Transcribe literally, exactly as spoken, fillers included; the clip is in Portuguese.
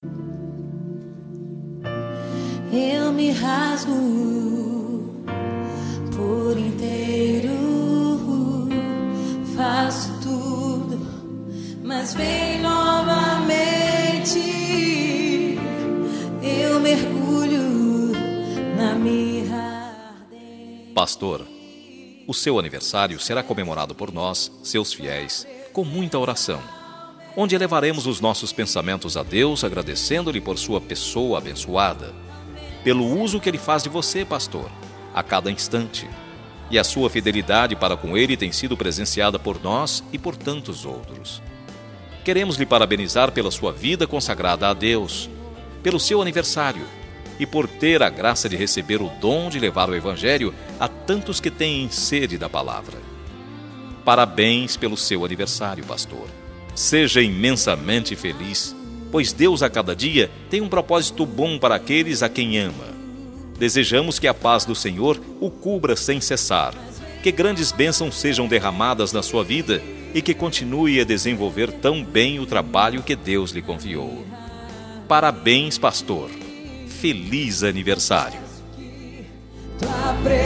Eu me rasgo por inteiro, faço tudo, mas vem novamente. Eu mergulho na mirra ardente. Pastor, o seu aniversário será comemorado por nós, seus fiéis, com muita oração, onde elevaremos os nossos pensamentos a Deus, agradecendo-lhe por sua pessoa abençoada, pelo uso que Ele faz de você, pastor, a cada instante. E a sua fidelidade para com Ele tem sido presenciada por nós e por tantos outros. Queremos lhe parabenizar pela sua vida consagrada a Deus, pelo seu aniversário e por ter a graça de receber o dom de levar o Evangelho a tantos que têm sede da palavra. Parabéns pelo seu aniversário, pastor. Seja imensamente feliz, pois Deus a cada dia tem um propósito bom para aqueles a quem ama. Desejamos que a paz do Senhor o cubra sem cessar, que grandes bênçãos sejam derramadas na sua vida e que continue a desenvolver tão bem o trabalho que Deus lhe confiou. Parabéns, pastor. Feliz aniversário.